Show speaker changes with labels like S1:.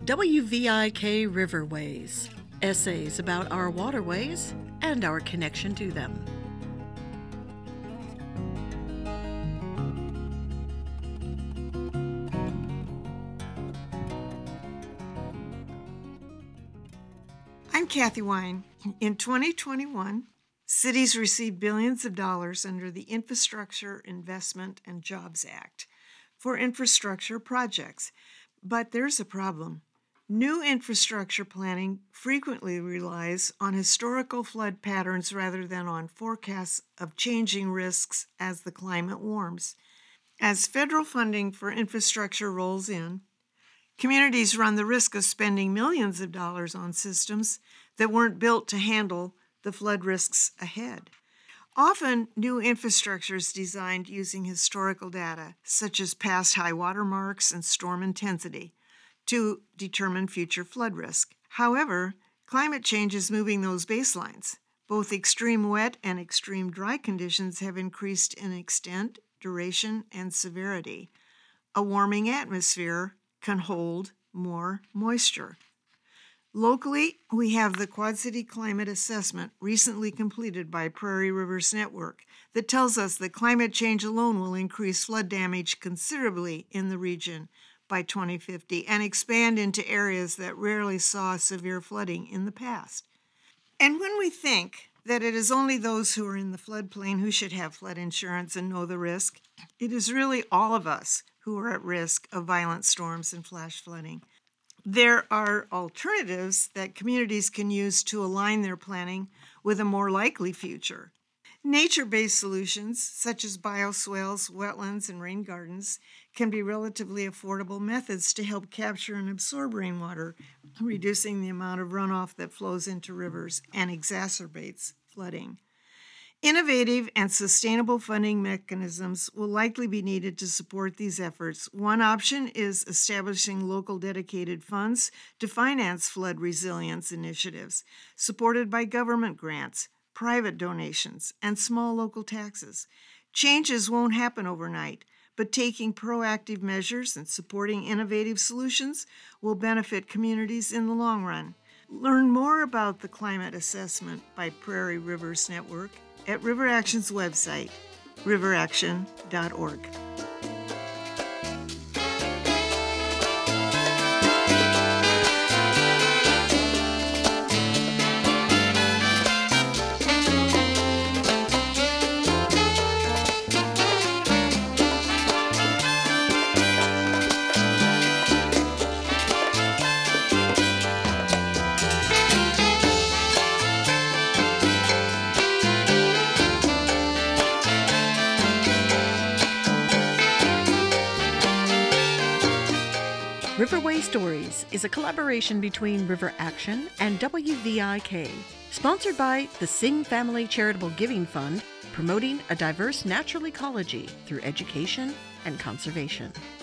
S1: WVIK Riverways, essays about our waterways and our connection to them.
S2: I'm Kathy Wine. In 2021, cities received billions of dollars under the Infrastructure Investment and Jobs Act for infrastructure projects. But there's a problem. New infrastructure planning frequently relies on historical flood patterns rather than on forecasts of changing risks as the climate warms. As federal funding for infrastructure rolls in, communities run the risk of spending millions of dollars on systems that weren't built to handle the flood risks ahead. Often, new infrastructure is designed using historical data, such as past high water marks and storm intensity, to determine future flood risk. However, climate change is moving those baselines. Both extreme wet and extreme dry conditions have increased in extent, duration, and severity. A warming atmosphere can hold more moisture. Locally, we have the Quad City Climate Assessment recently completed by Prairie Rivers Network that tells us that climate change alone will increase flood damage considerably in the region by 2050 and expand into areas that rarely saw severe flooding in the past. And when we think that it is only those who are in the floodplain who should have flood insurance and know the risk, it is really all of us who are at risk of violent storms and flash flooding. There are alternatives that communities can use to align their planning with a more likely future. Nature-based solutions, such as bioswales, wetlands, and rain gardens, can be relatively affordable methods to help capture and absorb rainwater, reducing the amount of runoff that flows into rivers and exacerbates flooding. Innovative and sustainable funding mechanisms will likely be needed to support these efforts. One option is establishing local dedicated funds to finance flood resilience initiatives, supported by government grants, private donations, and small local taxes. Changes won't happen overnight, but taking proactive measures and supporting innovative solutions will benefit communities in the long run. Learn more about the climate assessment by Prairie Rivers Network at River Action's website, riveraction.org.
S1: Riverway Stories is a collaboration between River Action and WVIK, sponsored by the Singh Family Charitable Giving Fund, promoting a diverse natural ecology through education and conservation.